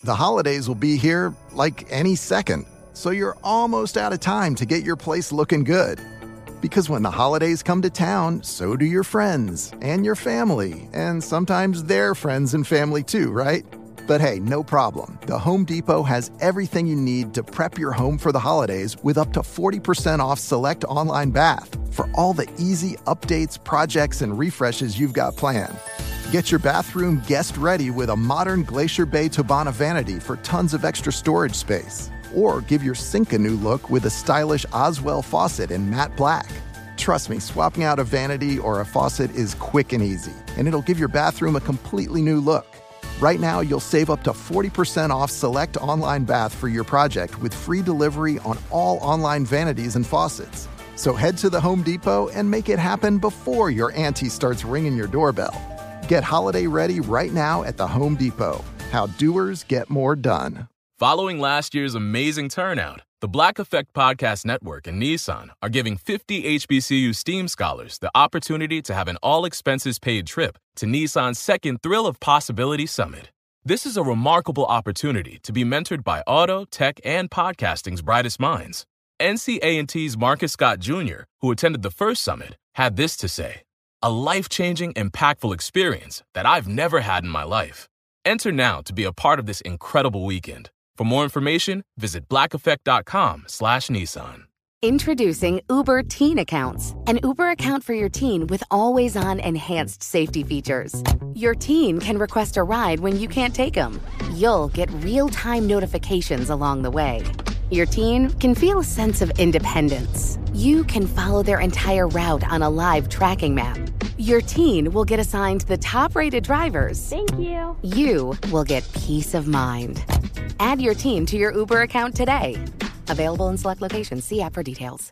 The holidays will be here like any second, so you're almost out of time to get your place looking good. Because when the holidays come to town, so do your friends and your family, and sometimes their friends and family too, right? But hey, no problem. The Home Depot has everything you need to prep your home for the holidays with up to 40% off select online bath for all the easy updates, projects, and refreshes you've got planned. Get your bathroom guest ready with a modern Glacier Bay Tobana vanity for tons of extra storage space. Or give your sink a new look with a stylish Oswell faucet in matte black. Trust me, swapping out a vanity or a faucet is quick and easy, and it'll give your bathroom a completely new look. Right now, you'll save up to 40% off select online bath for your project with free delivery on all online vanities and faucets. So head to the Home Depot and make it happen before your auntie starts ringing your doorbell. Get holiday ready right now at the Home Depot. How doers get more done. Following last year's amazing turnout, the Black Effect Podcast Network and Nissan are giving 50 HBCU STEAM scholars the opportunity to have an all-expenses-paid trip to Nissan's second Thrill of Possibility Summit. This is a remarkable opportunity to be mentored by auto, tech, and podcasting's brightest minds. NCA&T's Marcus Scott Jr., who attended the first summit, had this to say: "A life-changing, impactful experience that I've never had in my life." Enter now to be a part of this incredible weekend. For more information, visit blackeffect.com/Nissan. Introducing Uber Teen Accounts, an Uber account for your teen with always-on enhanced safety features. Your teen can request a ride when you can't take them. You'll get real-time notifications along the way. Your teen can feel a sense of independence. You can follow their entire route on a live tracking map. Your teen will get assigned the top-rated drivers. Thank you. You will get peace of mind. Add your teen to your Uber account today. Available in select locations. See app for details.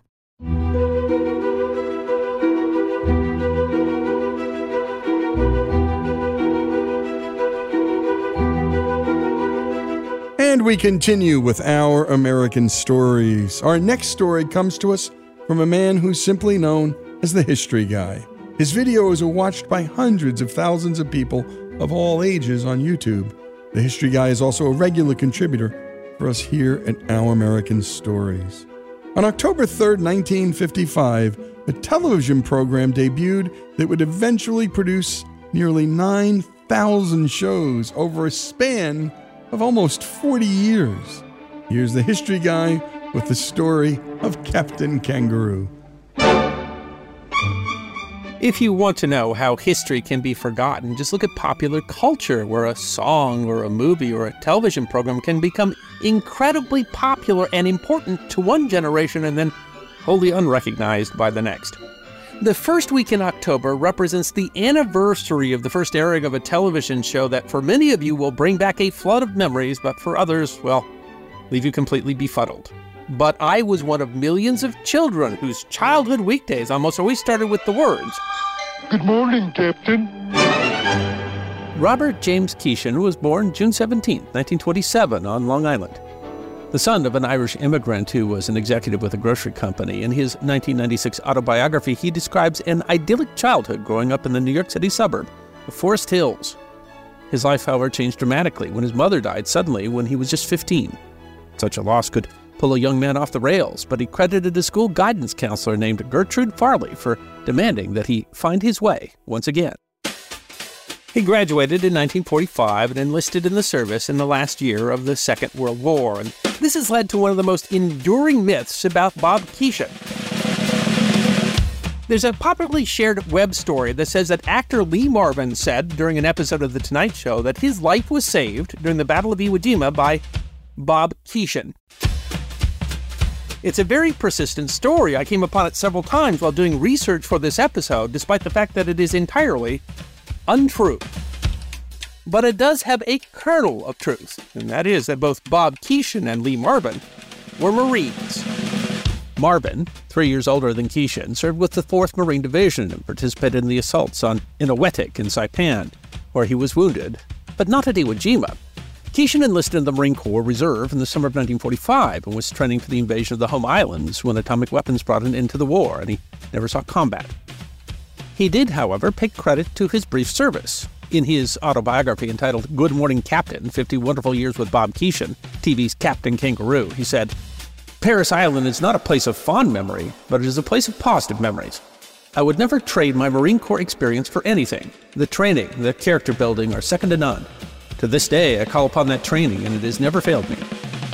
And we continue with Our American Stories. Our next story comes to us from a man who's simply known as the History Guy. His videos are watched by hundreds of thousands of people of all ages on YouTube. The History Guy is also a regular contributor for us here at Our American Stories. On October 3rd, 1955, a television program debuted that would eventually produce nearly 9,000 shows over a span of almost 40 years. Here's the History Guy with the story of Captain Kangaroo. If you want to know how history can be forgotten, just look at popular culture, where a song or a movie or a television program can become incredibly popular and important to one generation and then wholly unrecognized by the next. The first week in October represents the anniversary of the first airing of a television show that for many of you will bring back a flood of memories, but for others, well, leave you completely befuddled. But I was one of millions of children whose childhood weekdays almost always started with the words, "Good morning, Captain." Robert James Keeshan was born June 17, 1927, on Long Island. The son of an Irish immigrant who was an executive with a grocery company. In his 1996 autobiography, he describes an idyllic childhood growing up in the New York City suburb of Forest Hills. His life, however, changed dramatically when his mother died suddenly when he was just 15. Such a loss could pull a young man off the rails, but he credited a school guidance counselor named Gertrude Farley for demanding that he find his way once again. He graduated in 1945 and enlisted in the service in the last year of the Second World War, and this has led to one of the most enduring myths about Bob Keeshan. There's a popularly shared web story that says that actor Lee Marvin said during an episode of The Tonight Show that his life was saved during the Battle of Iwo Jima by Bob Keeshan. It's a very persistent story. I came upon it several times while doing research for this episode, despite the fact that it is entirely untrue. But it does have a kernel of truth, and that is that both Bob Keeshan and Lee Marvin were Marines. Marvin, 3 years older than Keeshan, served with the 4th Marine Division and participated in the assaults on Inuetik in Saipan, where he was wounded, but not at Iwo Jima. Keeshan enlisted in the Marine Corps Reserve in the summer of 1945 and was training for the invasion of the home islands when atomic weapons brought an end to the war, and he never saw combat. He did, however, pay credit to his brief service. In his autobiography entitled Good Morning Captain, 50 Wonderful Years with Bob Keeshan, TV's Captain Kangaroo, he said, "Parris Island is not a place of fond memory, but it is a place of positive memories. I would never trade my Marine Corps experience for anything. The training, the character building are second to none. To this day, I call upon that training, and it has never failed me."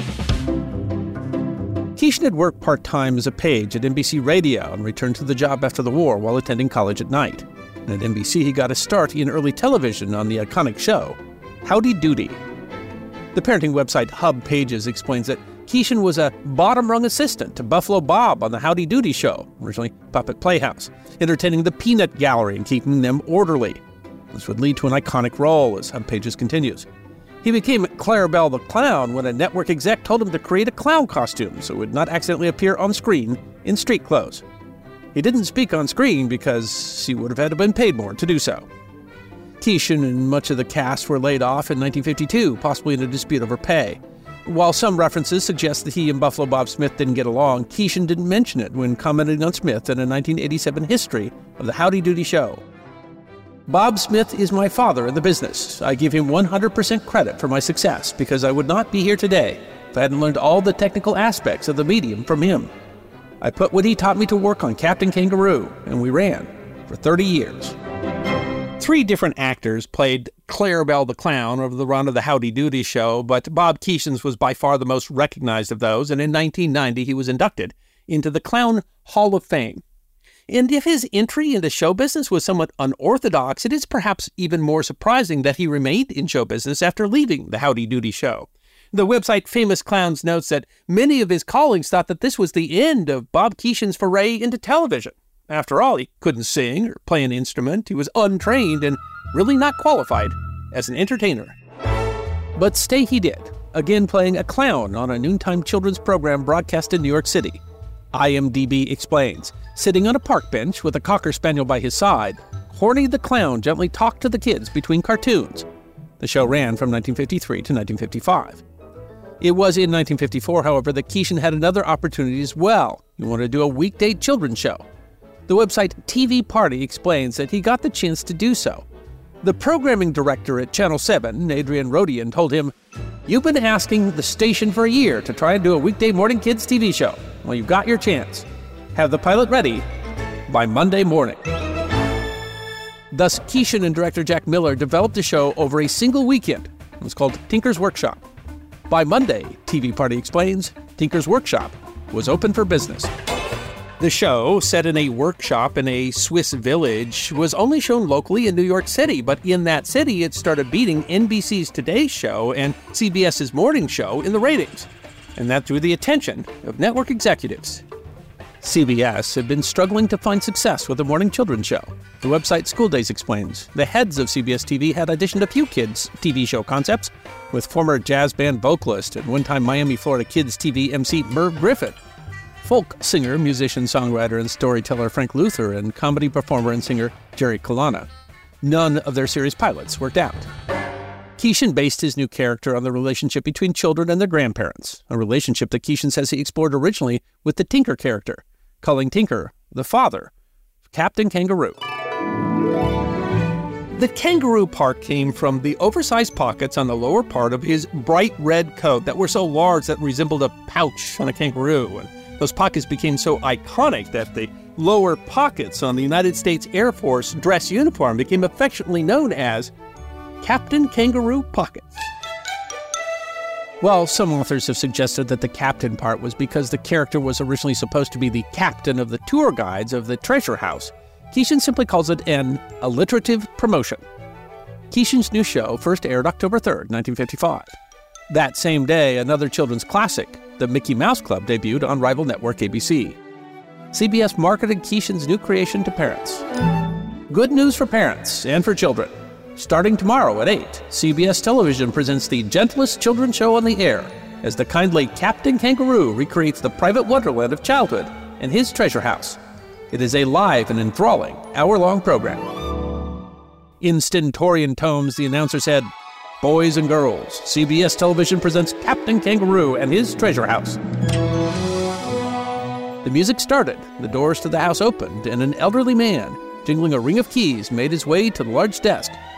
Keeshan had worked part-time as a page at NBC Radio and returned to the job after the war while attending college at night. And at NBC, he got a start in early television on the iconic show, Howdy Doody. The parenting website Hub Pages explains that Keeshan was a bottom-rung assistant to Buffalo Bob on the Howdy Doody show, originally Puppet Playhouse, entertaining the Peanut Gallery and keeping them orderly. This would lead to an iconic role, as Hub Pages continues. He became Clarabelle the Clown when a network exec told him to create a clown costume so it would not accidentally appear on screen in street clothes. He didn't speak on screen because he would have had to been paid more to do so. Keeshan and much of the cast were laid off in 1952, possibly in a dispute over pay. While some references suggest that he and Buffalo Bob Smith didn't get along, Keeshan didn't mention it when commenting on Smith in a 1987 history of the Howdy Doody show. "Bob Smith is my father in the business. I give him 100% credit for my success because I would not be here today if I hadn't learned all the technical aspects of the medium from him. I put what he taught me to work on Captain Kangaroo, and we ran for 30 years. 3 different actors played Clarabelle the Clown over the run of the Howdy Doody show, but Bob Keeshan's was by far the most recognized of those, and in 1990 he was inducted into the Clown Hall of Fame. And if his entry into show business was somewhat unorthodox, it is perhaps even more surprising that he remained in show business after leaving the Howdy Doody show. The website Famous Clowns notes that many of his colleagues thought that this was the end of Bob Keeshan's foray into television. After all, he couldn't sing or play an instrument, he was untrained and really not qualified as an entertainer. But stay he did, again playing a clown on a noontime children's program broadcast in New York City. IMDb explains, sitting on a park bench with a Cocker Spaniel by his side, Horny the Clown gently talked to the kids between cartoons. The show ran from 1953 to 1955. It was in 1954, however, that Keeshan had another opportunity as well. He wanted to do a weekday children's show. The website TV Party explains that he got the chance to do so. The programming director at Channel 7, Adrian Rodian, told him, "You've been asking the station for a year to try and do a weekday morning kids TV show. Well, you've got your chance. Have the pilot ready by Monday morning." Thus, Keeshan and director Jack Miller developed the show over a single weekend. It was called Tinker's Workshop. By Monday, TV Party explains, Tinker's Workshop was open for business. The show, set in a workshop in a Swiss village, was only shown locally in New York City, but in that city it started beating NBC's Today Show and CBS's Morning Show in the ratings, and that drew the attention of network executives. CBS had been struggling to find success with a morning children's show. The website School Days explains, the heads of CBS TV had auditioned a few kids' TV show concepts, with former jazz band vocalist and one-time Miami, Florida Kids TV MC Merv Griffin, folk singer, musician, songwriter, and storyteller Frank Luther, and comedy performer and singer Jerry Colonna. None of their series pilots worked out. Keeshan based his new character on the relationship between children and their grandparents, a relationship that Keeshan says he explored originally with the Tinker character, calling Tinker the father of Captain Kangaroo. The kangaroo part came from the oversized pockets on the lower part of his bright red coat that were so large that resembled a pouch on a kangaroo. And those pockets became so iconic that the lower pockets on the United States Air Force dress uniform became affectionately known as Captain Kangaroo Pockets. Well, some authors have suggested that the captain part was because the character was originally supposed to be the captain of the tour guides of the treasure house. Keeshan simply calls it an alliterative promotion. Keeshan's new show first aired October 3rd, 1955. That same day, another children's classic, The Mickey Mouse Club, debuted on rival network ABC. CBS marketed Keeshan's new creation to parents. Good news for parents and for children. Starting tomorrow at 8, CBS Television presents the gentlest children's show on the air as the kindly Captain Kangaroo recreates the private wonderland of childhood and his treasure house. It is a live and enthralling hour-long program. In stentorian tones, the announcer said, "Boys and girls, CBS Television presents Captain Kangaroo and his treasure house." The music started, the doors to the house opened, and an elderly man, jingling a ring of keys, made his way to the large desk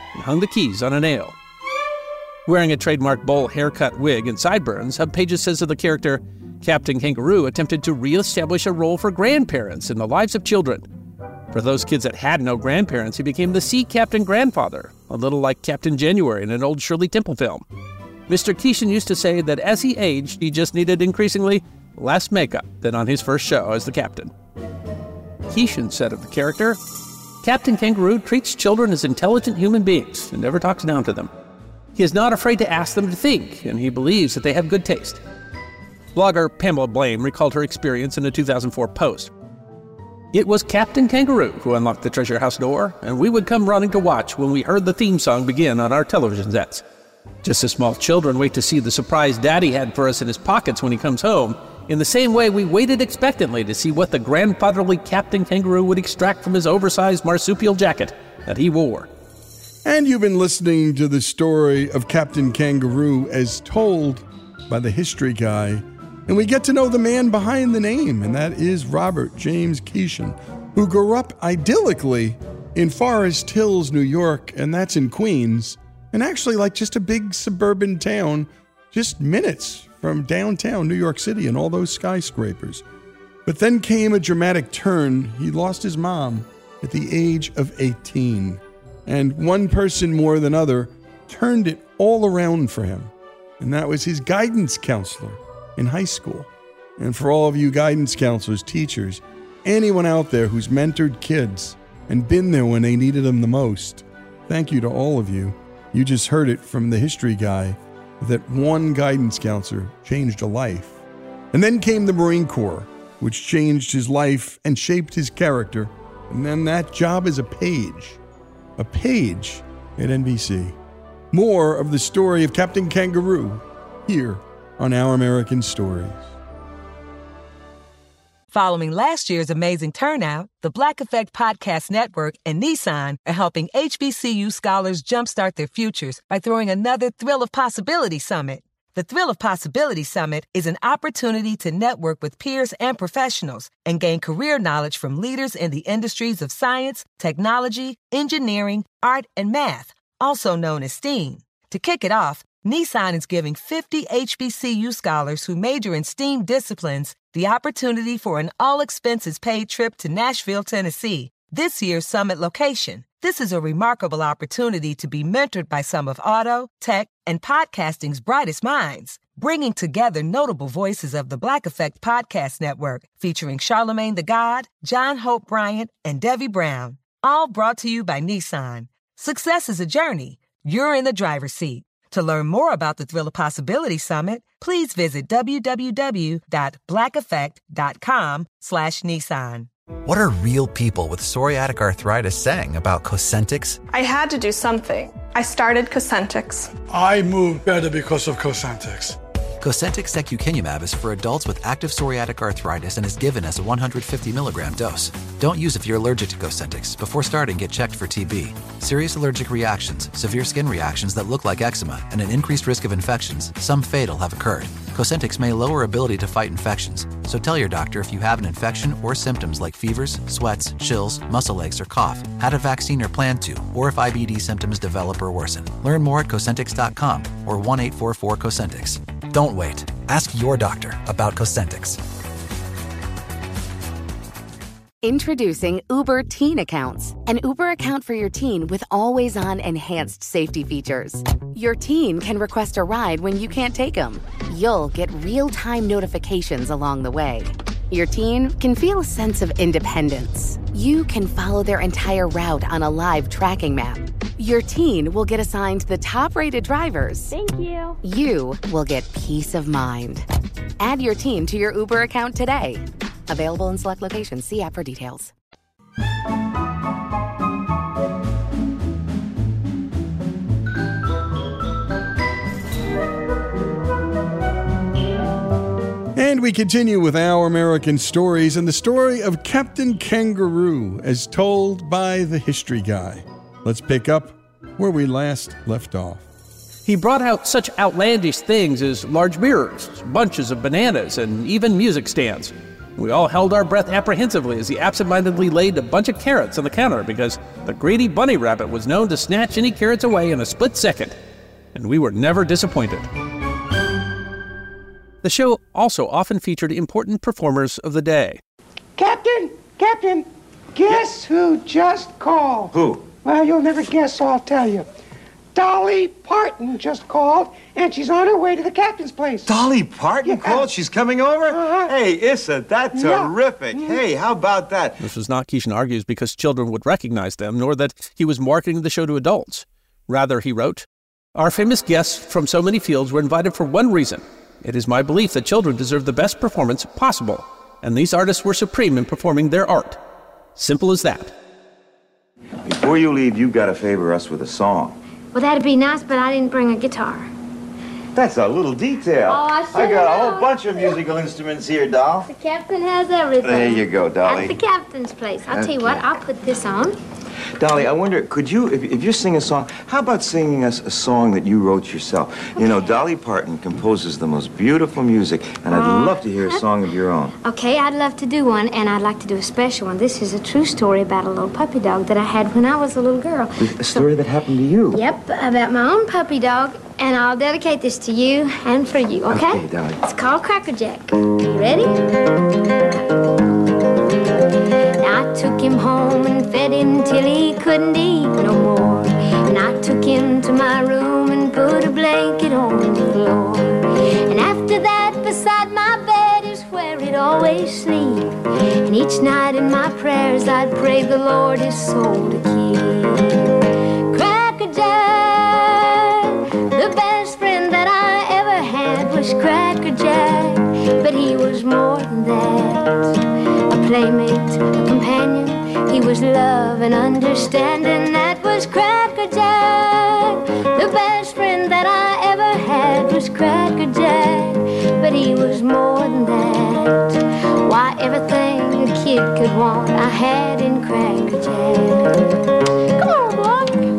and hung the keys on a nail. Wearing a trademark bowl haircut, wig, and sideburns, Hub Pages says of the character, Captain Kangaroo attempted to reestablish a role for grandparents in the lives of children. For those kids that had no grandparents, he became the Sea Captain grandfather, a little like Captain January in an old Shirley Temple film. Mr. Keeshan used to say that as he aged, he just needed increasingly less makeup than on his first show as the captain. Keeshan said of the character, Captain Kangaroo treats children as intelligent human beings and never talks down to them. He is not afraid to ask them to think, and he believes that they have good taste. Blogger Pamela Blame recalled her experience in a 2004 post. It was Captain Kangaroo who unlocked the treasure house door, and we would come running to watch when we heard the theme song begin on our television sets. Just as small children wait to see the surprise Daddy had for us in his pockets when he comes home, in the same way we waited expectantly to see what the grandfatherly Captain Kangaroo would extract from his oversized marsupial jacket that he wore. And you've been listening to the story of Captain Kangaroo as told by the history guy. And we get to know the man behind the name, and that is Robert James Keeshan, who grew up idyllically in Forest Hills, New York, and that's in Queens, and actually like just a big suburban town, just minutes from downtown New York City and all those skyscrapers. But then came a dramatic turn. He lost his mom at the age of 18, and one person more than other turned it all around for him, and that was his guidance counselor in high school. And for all of you guidance counselors, teachers, anyone out there who's mentored kids and been there when they needed them the most, thank you to all of you. You just heard it from the history guy that one guidance counselor changed a life. And then came the Marine Corps, which changed his life and shaped his character. And then that job as a page at NBC. More of the story of Captain Kangaroo here on Our American Stories. Following last year's amazing turnout, the Black Effect Podcast Network and Nissan are helping HBCU scholars jumpstart their futures by throwing another Thrill of Possibility Summit. The Thrill of Possibility Summit is an opportunity to network with peers and professionals and gain career knowledge from leaders in the industries of science, technology, engineering, art, and math, also known as STEAM. To kick it off, Nissan is giving 50 HBCU scholars who major in STEAM disciplines the opportunity for an all-expenses-paid trip to Nashville, Tennessee, this year's summit location. This is a remarkable opportunity to be mentored by some of auto, tech, and podcasting's brightest minds, bringing together notable voices of the Black Effect Podcast Network, featuring Charlemagne the God, John Hope Bryant, and Debbie Brown. All brought to you by Nissan. Success is a journey. You're in the driver's seat. To learn more about the Thrill of Possibility Summit, please visit www.blackeffect.com/Nissan. What are real people with psoriatic arthritis saying about Cosentyx? I had to do something. I started Cosentyx. I moved better because of Cosentyx. Cosentyx secukinumab is for adults with active psoriatic arthritis and is given as a 150 milligram dose. Don't use if you're allergic to Cosentyx. Before starting, get checked for TB. Serious allergic reactions, severe skin reactions that look like eczema, and an increased risk of infections, some fatal, have occurred. Cosentyx may lower ability to fight infections, so tell your doctor if you have an infection or symptoms like fevers, sweats, chills, muscle aches, or cough, had a vaccine or plan to, or if IBD symptoms develop or worsen. Learn more at Cosentyx.com or 1-844-COSENTYX. Don't wait. Ask your doctor about Cosentyx. Introducing Uber Teen Accounts, an Uber account for your teen with always-on enhanced safety features. Your teen can request a ride when you can't take them. You'll get real-time notifications along the way. Your teen can feel a sense of independence. You can follow their entire route on a live tracking map. Your teen will get assigned the top-rated drivers. Thank you. You will get peace of mind. Add your teen to your Uber account today. Available in select locations. See app for details. And we continue with Our American Stories and the story of Captain Kangaroo as told by the history guy. Let's pick up where we last left off. He brought out such outlandish things as large mirrors, bunches of bananas, and even music stands. We all held our breath apprehensively as he absentmindedly laid a bunch of carrots on the counter because the greedy bunny rabbit was known to snatch any carrots away in a split second. And we were never disappointed. The show also often featured important performers of the day. Captain, guess who just called? Who? Well, you'll never guess, so I'll tell you. Dolly Parton just called, and she's on her way to the captain's place. Dolly Parton called? She's coming over? Uh-huh. Hey, Issa, that's terrific. Hey, how about that? This was not, Keeshan argues, because children would recognize them, nor that he was marketing the show to adults. Rather, he wrote, "Our famous guests from so many fields were invited for one reason. It is my belief that children deserve the best performance possible, and these artists were supreme in performing their art. Simple as that." Before you leave, you've got to favor us with a song. Well, that'd be nice, but I didn't bring a guitar. That's a little detail. Oh, I got a whole bunch of musical instruments here, doll. The captain has everything. There you go, Dolly. At the captain's place. I'll tell you what, I'll put this on. Dolly, I wonder, could you, if you sing a song, how about singing us a song that you wrote yourself? Okay. You know, Dolly Parton composes the most beautiful music, and I'd love to hear a song of your own. Okay, I'd love to do one, and I'd like to do a special one. This is a true story about a little puppy dog that I had when I was a little girl. A story that happened to you? Yep, about my own puppy dog, and I'll dedicate this to you and for you, okay? Okay, Dolly. It's called Cracker Jack. You ready? I took him home and fed him till he couldn't eat no more. And I took him to my room and put a blanket on the floor. And after that, beside my bed is where he'd always sleep. And each night in my prayers, I'd pray the Lord his soul to keep. Cracker Jack, the best friend that I ever had was Cracker Jack. But he was more than that. A playmate, a companion, he was love and understanding. That was Cracker Jack. The best friend that I ever had was Cracker Jack. But he was more than that. Why, everything a kid could want, I had in Cracker Jack. Come on,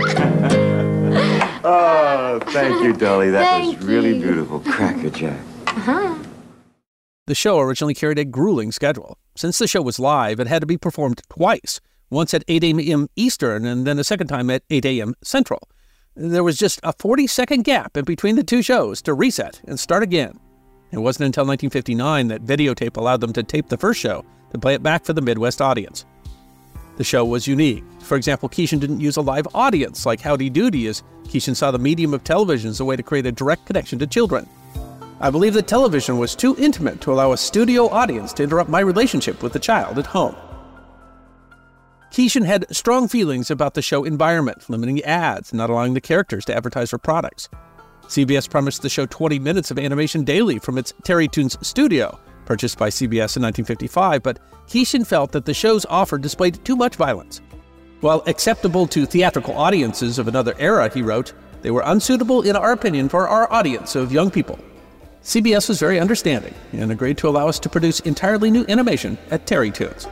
boy. Oh, thank you, Dolly. That was really you. beautiful. Cracker Jack. Uh-huh. The show originally carried a grueling schedule. Since the show was live, it had to be performed twice, once at 8 a.m. Eastern and then a second time at 8 a.m. Central. There was just a 40-second gap in between the two shows to reset and start again. It wasn't until 1959 that videotape allowed them to tape the first show to play it back for the Midwest audience. The show was unique. For example, Keeshan didn't use a live audience like Howdy Doody, as Keeshan saw the medium of television as a way to create a direct connection to children. I believe that television was too intimate to allow a studio audience to interrupt my relationship with the child at home. Keeshan had strong feelings about the show environment, limiting ads, not allowing the characters to advertise for products. CBS promised the show 20 minutes of animation daily from its Terrytoons studio, purchased by CBS in 1955, but Keeshan felt that the show's offer displayed too much violence. While acceptable to theatrical audiences of another era, he wrote, they were unsuitable, in our opinion, for our audience of young people. CBS was very understanding and agreed to allow us to produce entirely new animation at Terrytoons.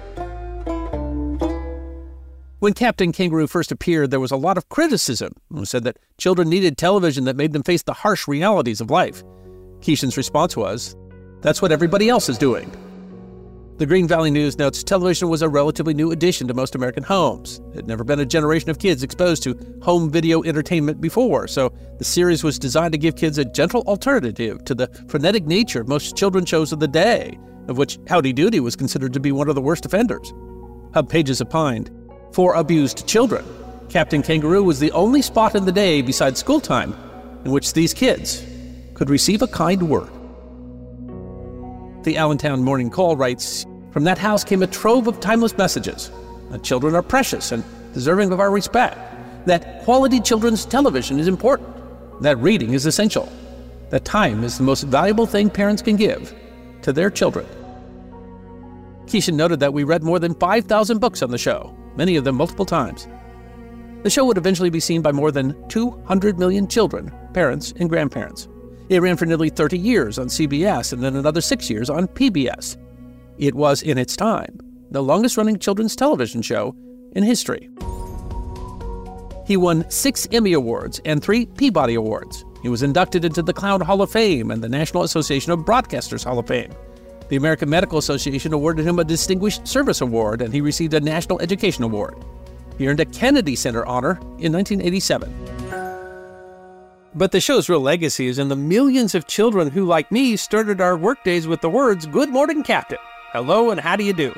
When Captain Kangaroo first appeared, there was a lot of criticism. It was said that children needed television that made them face the harsh realities of life. Keeshan's response was, that's what everybody else is doing. The Green Valley News notes television was a relatively new addition to most American homes. There had never been a generation of kids exposed to home video entertainment before, so the series was designed to give kids a gentle alternative to the frenetic nature of most children's shows of the day, of which Howdy Doody was considered to be one of the worst offenders. Hub Pages opined, for abused children, Captain Kangaroo was the only spot in the day besides school time in which these kids could receive a kind word. The Allentown Morning Call writes, from that house came a trove of timeless messages, that children are precious and deserving of our respect, that quality children's television is important, that reading is essential, that time is the most valuable thing parents can give to their children. Keeshan noted that we read more than 5,000 books on the show, many of them multiple times. The show would eventually be seen by more than 200 million children, parents, and grandparents. It ran for nearly 30 years on CBS and then another 6 years on PBS. It was, in its time, the longest-running children's television show in history. He won 6 Emmy Awards and 3 Peabody Awards. He was inducted into the Clown Hall of Fame and the National Association of Broadcasters Hall of Fame. The American Medical Association awarded him a Distinguished Service Award, and he received a National Education Award. He earned a Kennedy Center honor in 1987. But the show's real legacy is in the millions of children who, like me, started our workdays with the words, "Good morning, Captain. Hello, and how do you do?"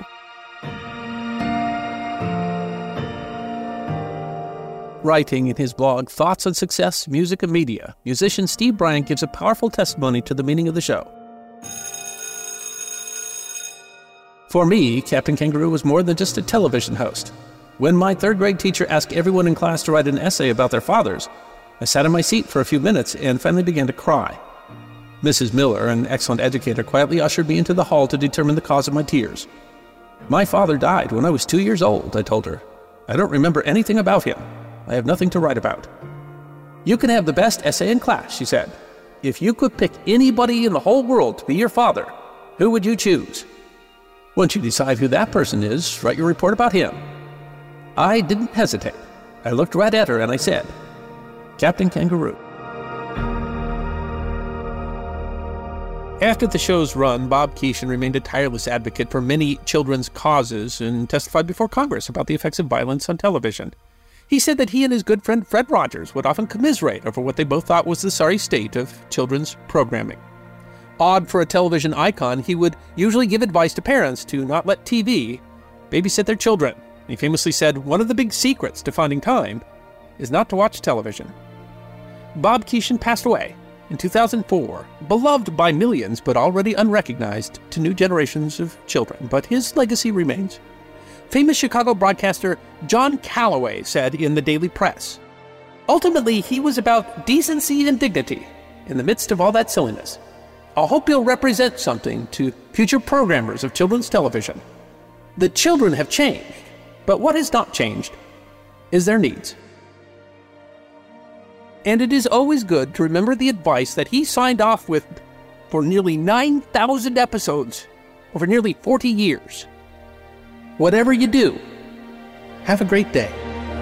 Writing in his blog, Thoughts on Success, Music and Media, musician Steve Bryant gives a powerful testimony to the meaning of the show. For me, Captain Kangaroo was more than just a television host. When my third-grade teacher asked everyone in class to write an essay about their fathers, I sat in my seat for a few minutes and finally began to cry. Mrs. Miller, an excellent educator, quietly ushered me into the hall to determine the cause of my tears. "My father died when I was 2 years old," I told her. "I don't remember anything about him. I have nothing to write about." "You can have the best essay in class," she said. "If you could pick anybody in the whole world to be your father, who would you choose? Once you decide who that person is, write your report about him." I didn't hesitate. I looked right at her and I said, "Captain Kangaroo." After the show's run, Bob Keeshan remained a tireless advocate for many children's causes and testified before Congress about the effects of violence on television. He said that he and his good friend Fred Rogers would often commiserate over what they both thought was the sorry state of children's programming. Odd for a television icon, he would usually give advice to parents to not let TV babysit their children. He famously said, "One of the big secrets to finding time is not to watch television." Bob Keeshan passed away in 2004, beloved by millions but already unrecognized to new generations of children, but his legacy remains. Famous Chicago broadcaster John Calloway said in the Daily Press, "Ultimately, he was about decency and dignity in the midst of all that silliness. I hope he'll represent something to future programmers of children's television. The children have changed, but what has not changed is their needs." And it is always good to remember the advice that he signed off with for nearly 9,000 episodes over nearly 40 years. Whatever you do, have a great day.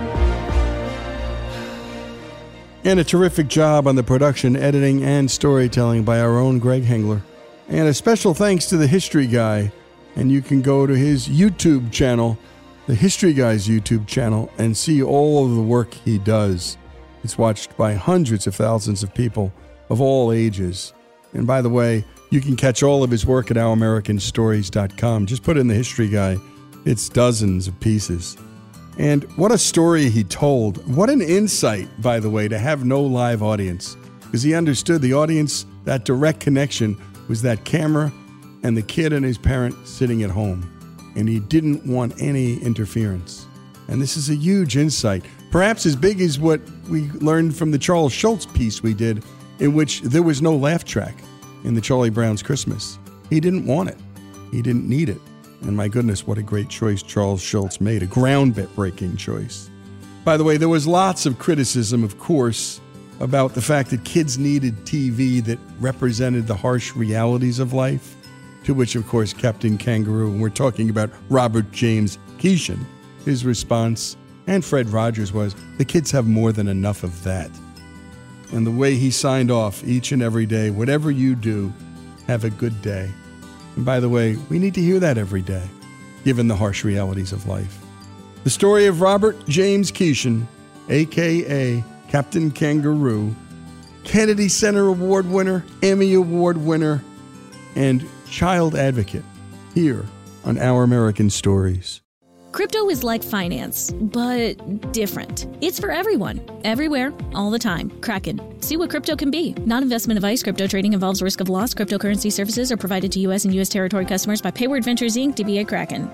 And a terrific job on the production, editing, and storytelling by our own Greg Hengler. And a special thanks to the History Guy. And you can go to his YouTube channel, the History Guy's YouTube channel, and see all of the work he does. It's watched by hundreds of thousands of people of all ages. And by the way, you can catch all of his work at OurAmericanStories.com. Just put in the History Guy. It's dozens of pieces. And what a story he told. What an insight, by the way, to have no live audience. Because he understood the audience, that direct connection, was that camera and the kid and his parent sitting at home. And he didn't want any interference. And this is a huge insight. Perhaps as big as what we learned from the Charles Schulz piece we did, in which there was no laugh track in the Charlie Brown's Christmas. He didn't want it. He didn't need it. And my goodness, what a great choice Charles Schulz made, a ground-breaking choice. By the way, there was lots of criticism, of course, about the fact that kids needed TV that represented the harsh realities of life, to which, of course, Captain Kangaroo, and we're talking about Robert James Keeshan, his response, and Fred Rogers was, the kids have more than enough of that. And the way he signed off each and every day, whatever you do, have a good day. And by the way, we need to hear that every day, given the harsh realities of life. The story of Robert James Keeshan, a.k.a. Captain Kangaroo, Kennedy Center Award winner, Emmy Award winner, and child advocate, here on Our American Stories. Crypto is like finance, but different. It's for everyone, everywhere, all the time. Kraken. See what crypto can be. Non-investment advice. Crypto trading involves risk of loss. Cryptocurrency services are provided to U.S. and U.S. territory customers by Payward Ventures, Inc., DBA Kraken.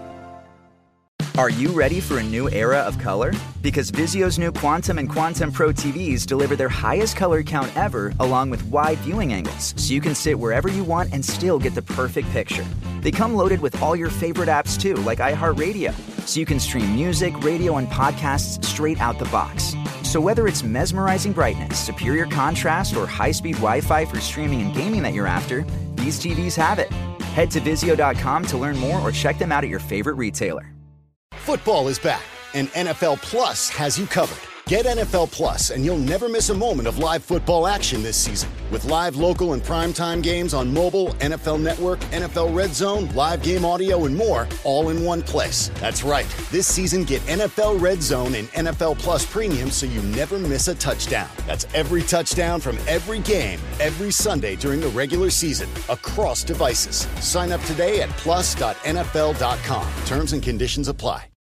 Are you ready for a new era of color? Because Vizio's new Quantum and Quantum Pro TVs deliver their highest color count ever, along with wide viewing angles, so you can sit wherever you want and still get the perfect picture. They come loaded with all your favorite apps too, like iHeartRadio, so you can stream music, radio, and podcasts straight out the box. So whether it's mesmerizing brightness, superior contrast, or high-speed Wi-Fi for streaming and gaming that you're after, these TVs have it. Head to Vizio.com to learn more or check them out at your favorite retailer. Football is back, and NFL Plus has you covered. Get NFL Plus, and you'll never miss a moment of live football action this season. With live local and primetime games on mobile, NFL Network, NFL Red Zone, live game audio, and more, all in one place. That's right. This season, get NFL Red Zone and NFL Plus Premium so you never miss a touchdown. That's every touchdown from every game, every Sunday during the regular season, across devices. Sign up today at plus.nfl.com. Terms and conditions apply.